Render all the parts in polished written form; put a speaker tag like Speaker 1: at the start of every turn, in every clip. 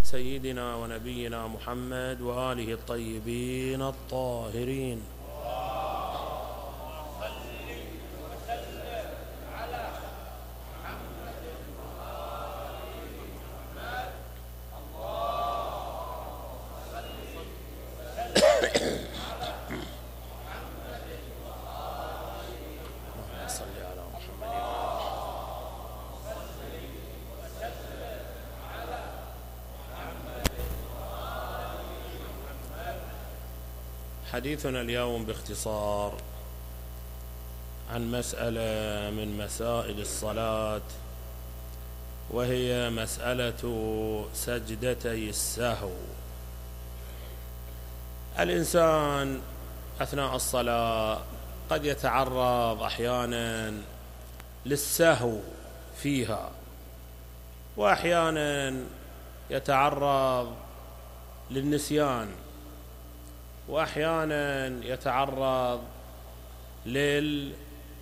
Speaker 1: سيدنا ونبينا محمد وآله الطيبين الطاهرين. حديثنا اليوم باختصار عن مسألة من مسائل الصلاة، وهي مسألة سجدتي السهو. الإنسان أثناء الصلاة قد يتعرض أحيانا للسهو فيها، وأحيانا يتعرض للنسيان، وأحيانا يتعرض للشك،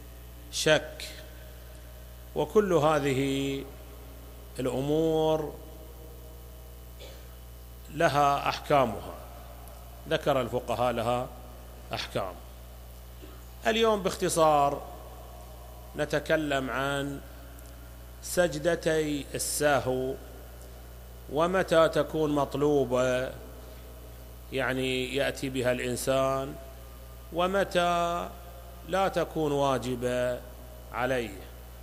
Speaker 1: وكل هذه الأمور لها أحكامها، ذكر الفقهاء لها أحكام. اليوم باختصار نتكلم عن سجدتي السهو، ومتى تكون مطلوبة يعني يأتي بها الإنسان، ومتى لا تكون واجبة عليه.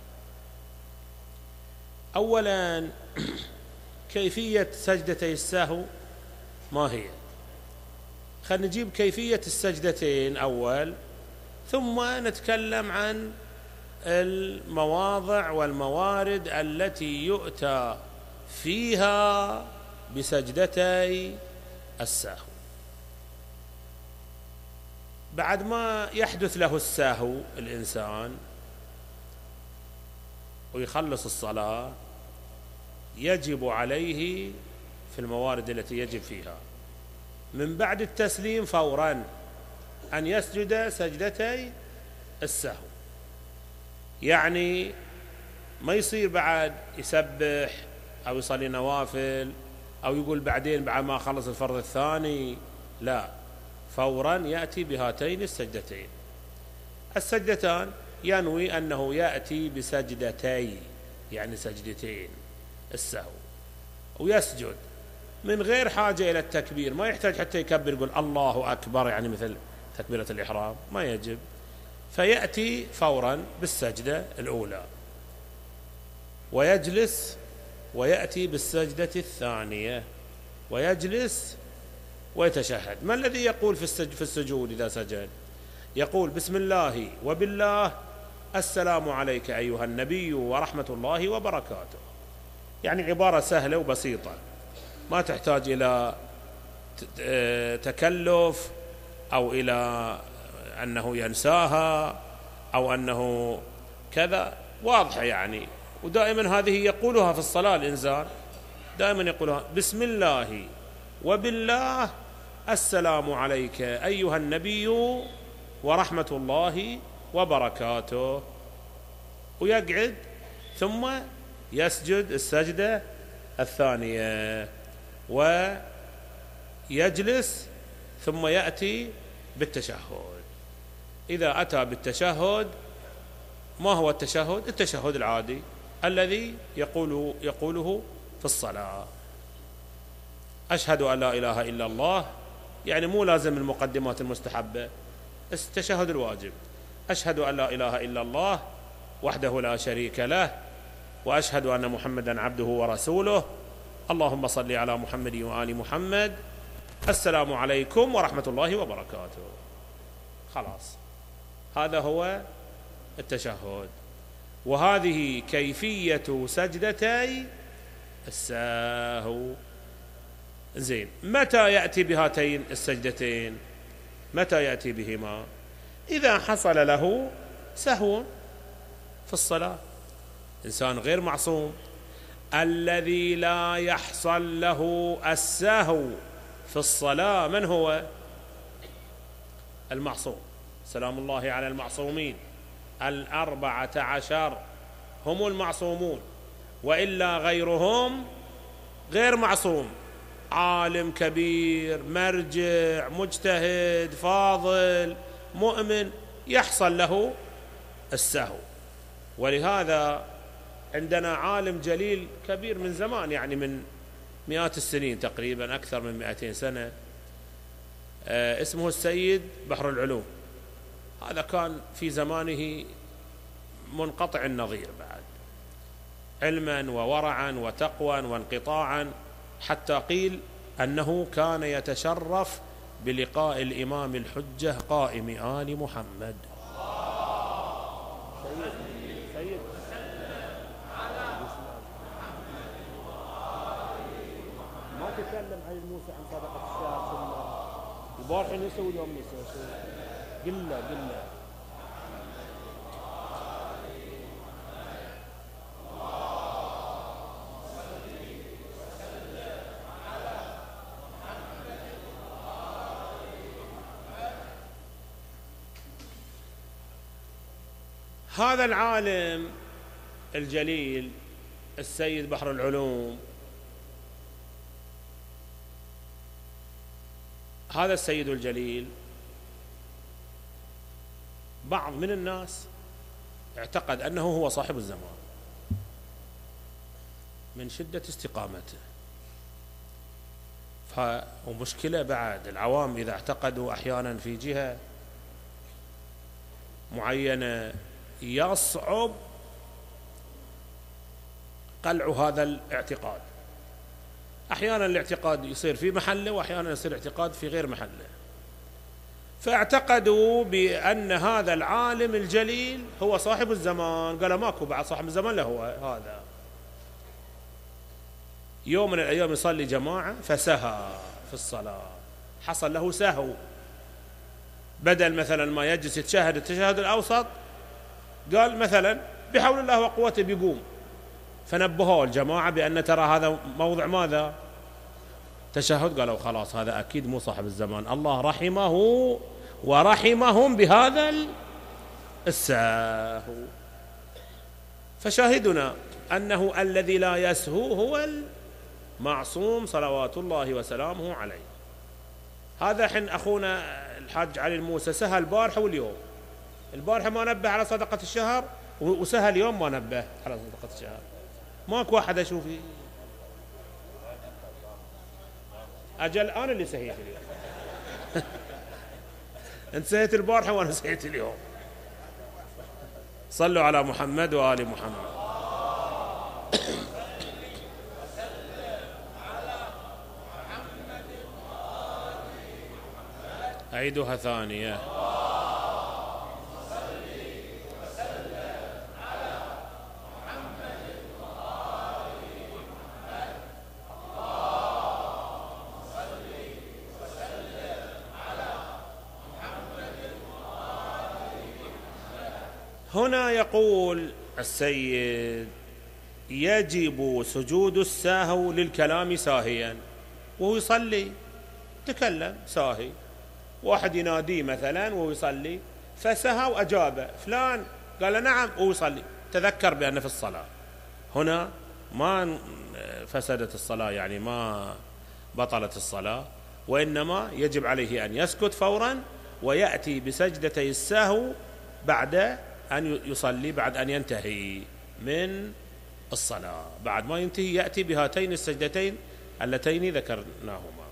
Speaker 1: أولا كيفية سجدتي السهو ما هي؟ خلينا نجيب كيفية السجدتين أول، ثم نتكلم عن المواضع والموارد التي يؤتى فيها بسجدتي السهو. بعد ما يحدث له السهو الإنسان ويخلص الصلاة، يجب عليه في الموارد التي يجب فيها من بعد التسليم فورا أن يسجد سجدتي السهو. يعني ما يصير بعد يسبح أو يصلي نوافل أو يقول بعدين بعد ما خلص الفرض الثاني، لا، فورا يأتي بهاتين السجدتين. السجدتان ينوي أنه يأتي بسجدتي، يعني سجدتين السهو، ويسجد من غير حاجة إلى التكبير، ما يحتاج حتى يكبر يقول الله أكبر يعني مثل تكبيرة الإحرام، ما يجب. فيأتي فورا بالسجدة الأولى ويجلس، ويأتي بالسجدة الثانية ويجلس ويتشهد. ما الذي يقول في السجود إذا سجد؟ يقول بسم الله وبالله، السلام عليك أيها النبي ورحمة الله وبركاته. يعني عبارة سهلة وبسيطة، ما تحتاج إلى تكلف أو إلى أنه ينساها أو أنه كذا، واضحة يعني. ودائما هذه يقولها في الصلاة الإنسان، دائما يقولها بسم الله وبالله، السلام عليك أيها النبي ورحمة الله وبركاته، ويقعد ثم يسجد السجدة الثانية ويجلس ثم يأتي بالتشهد. إذا أتى بالتشهد، ما هو التشهد؟ التشهد العادي الذي يقوله في الصلاة. أشهد أن لا إله إلا الله، يعني مو لازم المقدمات المستحبة، التشهد الواجب. أشهد أن لا إله إلا الله وحده لا شريك له، وأشهد أن محمدا عبده ورسوله، اللهم صل على محمد وآل محمد، السلام عليكم ورحمة الله وبركاته. خلاص، هذا هو التشهد. وهذه كيفية سجدتي السهو. زين، متى يأتي بهاتين السجدتين؟ متى يأتي بهما؟ إذا حصل له سهو في الصلاة. إنسان غير معصوم، الذي لا يحصل له السهو في الصلاة من هو؟ المعصوم. سلام الله على المعصومين، 14 هم المعصومون، وإلا غيرهم غير معصوم. عالم كبير مرجع مجتهد فاضل مؤمن يحصل له السهو. ولهذا عندنا عالم جليل كبير من زمان، يعني من مئات السنين تقريبا، أكثر من 200 سنة، اسمه السيد بحر العلوم. هذا كان في زمانه منقطع النظير بعد، علما وورعا وتقوى وانقطاعا، حتى قيل أنه كان يتشرف بلقاء الإمام الحجة قائم آل محمد. سيد ما تتكلم عن موسى عن صدقة الشهر، البارحة نسوا اليوم نسوا، قلة هذا العالم الجليل السيد بحر العلوم، هذا السيد الجليل بعض من الناس اعتقد أنه هو صاحب الزمان من شدة استقامته. ومشكلة بعد العوام إذا اعتقدوا أحيانا في جهة معينة يصعب قلع هذا الاعتقاد. أحيانا الاعتقاد يصير في محله، وأحيانا يصير اعتقاد في غير محله. فاعتقدوا بأن هذا العالم الجليل هو صاحب الزمان، قالوا ماكو بعد صاحب الزمان له هو هذا. يوم من الأيام يصلي جماعة فسهى في الصلاة، حصل له سهو، بدل مثلا ما يجلس يتشهد التشهد الأوسط قال مثلا بحول الله وقوته بيقوم، فنبهوا الجماعة بأن ترى هذا موضع ماذا؟ تشهد. قالوا خلاص هذا أكيد مو صاحب الزمان، الله رحمه ورحمهم بهذا السهو. فشاهدنا أنه الذي لا يسهو هو المعصوم صلوات الله وسلامه عليه. هذا حين أخونا الحاج علي الموسى سهى البارحة واليوم، البارحة ما نبه على صدقة الشهر، وسهى اليوم ما نبه على صدقة الشهر. ماكو واحد أشوفه. أجل أنا اللي سهيت اليوم. أنت سهيت البارحة وأنا سهيت اليوم. صلوا على محمد وآل محمد. أعيدها ثانية. هنا يقول السيد يجب سجود السهو للكلام ساهيا، وهو يصلي تكلم ساهي، واحد يناديه مثلا وهو يصلي فسهى وأجابه فلان، قال نعم وهو يصلي، تذكر بأن في الصلاة. هنا ما فسدت الصلاة، يعني ما بطلت الصلاة، وإنما يجب عليه أن يسكت فورا ويأتي بسجدتي السهو بعد أن يصلي، بعد أن ينتهي من الصلاة، بعد ما ينتهي يأتي بهاتين السجدتين اللتين ذكرناهما.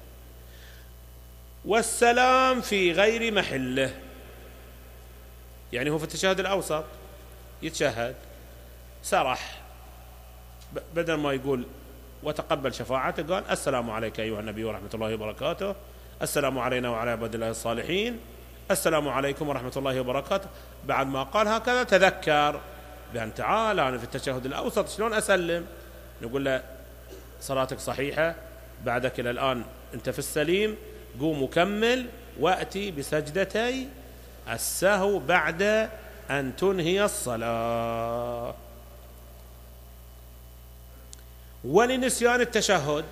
Speaker 1: والسلام في غير محله، يعني هو في التشهد الأوسط يتشهد سرح، بدل ما يقول وتقبل شفاعته قال السلام عليك أيها النبي ورحمة الله وبركاته، السلام علينا وعلى عباد الله الصالحين، السلام عليكم ورحمة الله وبركاته. بعد ما قال هكذا تذكر بأن تعال أنا في التشهد الأوسط شلون أسلم، نقول له صلاتك صحيحة، بعدك إلى الآن أنت في السليم، قوم وكمل وأتي بسجدتي السهو بعد أن تنهي الصلاة. ولنسيان التشهد،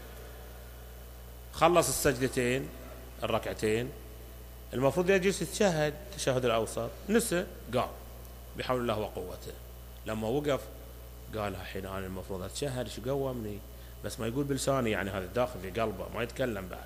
Speaker 1: خلص السجدتين الركعتين، المفروض يجلس يتشهد التشهد الأوسط، نسى قام بحول الله وقوته، لما وقف قال الحين أنا المفروض أتشهد، شو قومني؟ بس ما يقول بلسانه، يعني هذا داخل في قلبه ما يتكلم بعد،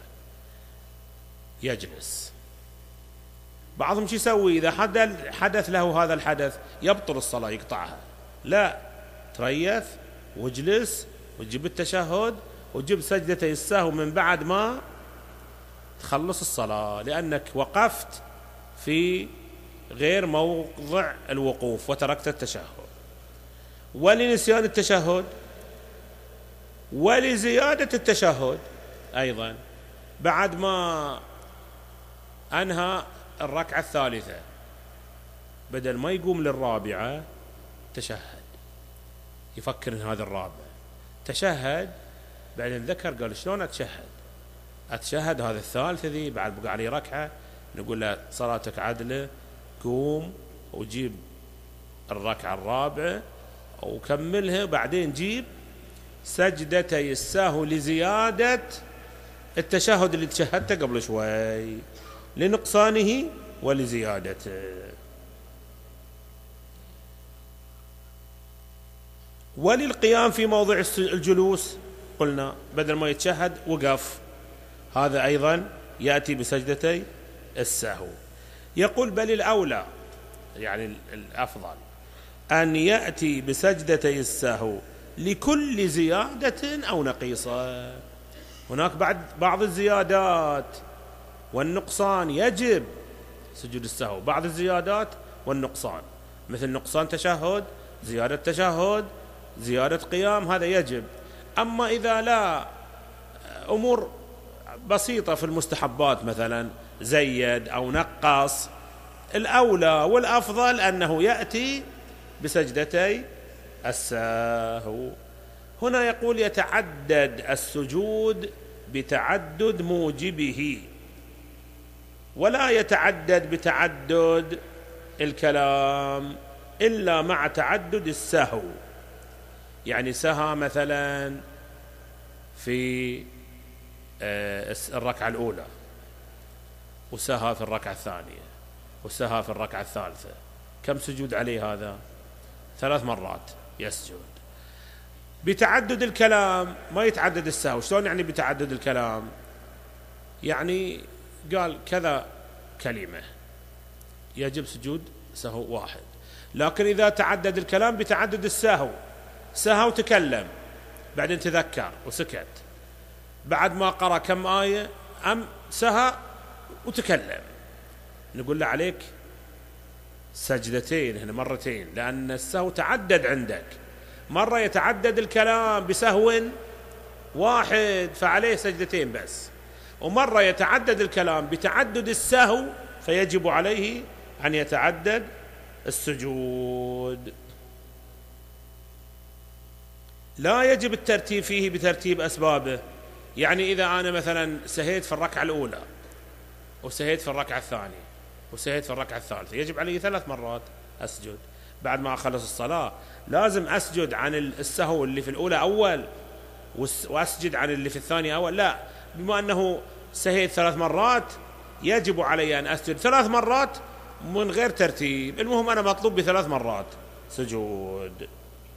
Speaker 1: يجلس. بعضهم شو يسوي إذا حدث له هذا الحدث؟ يبطل الصلاة، يقطعها. لا، تريث واجلس وتجيب التشهد وتجيب سجدتي السهو من بعد ما تخلص الصلاة، لأنك وقفت في غير موضع الوقوف وتركت التشهد. ولنسيان التشهد ولزيادة التشهد أيضا، بعد ما أنهى الركعة الثالثة بدل ما يقوم للرابعة تشهد، يفكر إن هذا الرابع، تشهد، بعدين ذكر قال شلون أتشهد هذا الثالثة ذي، بعد بقى عليه ركعة. نقول له صلاتك عدلة، قوم وجيب الركعة الرابعة وكملها، بعدين جيب سجدتي السهو لزيادة التشهد اللي تشهدته قبل شوي، لنقصانه ولزيادته. وللقيام في موضع الجلوس قلنا بدل ما يتشهد وقف، هذا أيضا يأتي بسجدتي السهو. يقول بل الأولى، يعني الأفضل، أن يأتي بسجدتي السهو لكل زيادة أو نقيصة. هناك بعض الزيادات والنقصان يجب سجود السهو، بعض الزيادات والنقصان، مثل نقصان تشهد، زيادة تشهد، زيادة قيام، هذا يجب. أما إذا لا، أمور بسيطة في المستحبات مثلا زيد أو نقص، الأولى والأفضل أنه يأتي بسجدتي السهو. هنا يقول يتعدد السجود بتعدد موجبه، ولا يتعدد بتعدد الكلام إلا مع تعدد السهو. يعني سهى مثلا في الركعة الأولى، وسهى في الركعة الثانية، وسهى في الركعة الثالثة، كم سجود عليه هذا؟ 3 مرات يسجد. بتعدد الكلام ما يتعدد السهو. شلون يعني بتعدد الكلام؟ يعني قال كذا كلمة يجب سجود سهو واحد، لكن إذا تعدد الكلام بتعدد السهو، سهو تكلم بعدين تذكر وسكت، بعد ما قرأ كم آية سهى وتكلم، نقول له عليك سجدتين هنا مرتين، لأن السهو تعدد عندك، مرة يتعدد الكلام بسهو واحد فعليه سجدتين بس، ومرة يتعدد الكلام بتعدد السهو فيجب عليه أن يتعدد السجود. لا يجب الترتيب فيه بترتيب أسبابه. يعني إذا أنا مثلا سهيت في الركعة الأولى وسهيت في الركعة الثانية وسهيت في الركعة الثالثة، يجب علي 3 مرات أسجد. بعد ما أخلص الصلاة لازم أسجد عن السهو اللي في الأولى أول وأسجد عن اللي في الثانية أول؟ لا، بما أنه سهيت 3 مرات يجب علي أن أسجد 3 مرات من غير ترتيب. المهم أنا مطلوب ب3 مرات سجود.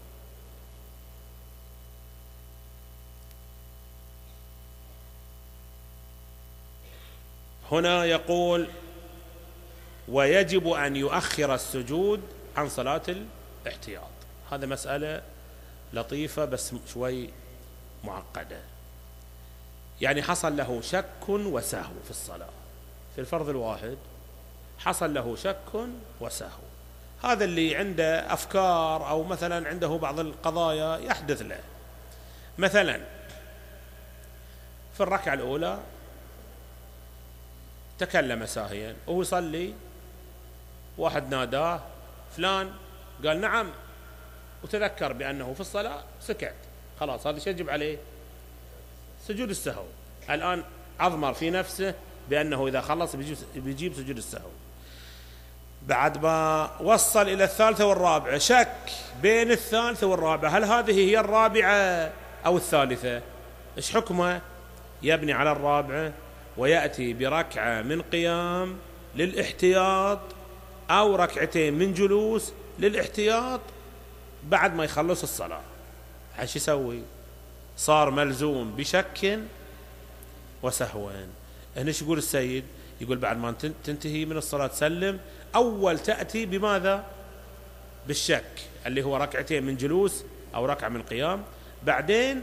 Speaker 1: هنا يقول ويجب أن يؤخر السجود عن صلاة الاحتياط. هذا مسألة لطيفة بس شوي معقدة. يعني حصل له شك وسهو في الصلاة، في الفرض الواحد حصل له شك وسهو، هذا اللي عنده أفكار أو مثلا عنده بعض القضايا يحدث له. مثلا في الركعة الأولى تكلم ساهيا وهو يصلي، واحد ناداه فلان، قال نعم، وتذكر بأنه في الصلاة سكت، خلاص هذا شيء يجب عليه سجود السهو. الآن أضمر في نفسه بأنه إذا خلص بيجيب سجود السهو. بعد ما وصل إلى الثالثة والرابعة شك بين الثالثة والرابعة، هل هذه هي الرابعة أو الثالثة؟ إيش حكمه؟ يبني على الرابعة ويأتي بركعة من قيام للاحتياط أو ركعتين من جلوس للاحتياط بعد ما يخلص الصلاة. ايش يسوي؟ صار ملزوم بشك وسهو. هنا يقول السيد؟ يقول بعد ما تنتهي من الصلاة سلم، أول تأتي بماذا؟ بالشك اللي هو ركعتين من جلوس أو ركعة من قيام، بعدين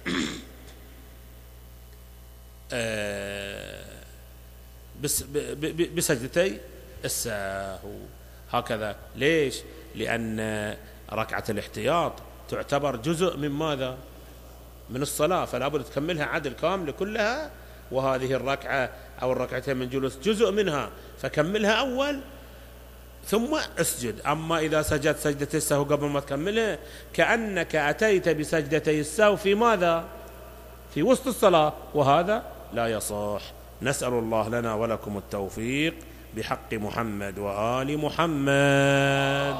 Speaker 1: بسجدتي السهو. هكذا. ليش؟ لأن ركعة الاحتياط تعتبر جزء من ماذا؟ من الصلاة، فلا بد تكملها عدل كاملة كلها، وهذه الركعة أو الركعتين من جلوس جزء منها، فكملها أول ثم اسجد. أما إذا سجدت سجدة السهو قبل ما تكملها، كأنك أتيت بسجدتي السهو في ماذا؟ في وسط الصلاة، وهذا لا يصح. نسأل الله لنا ولكم التوفيق بحق محمد وآل محمد.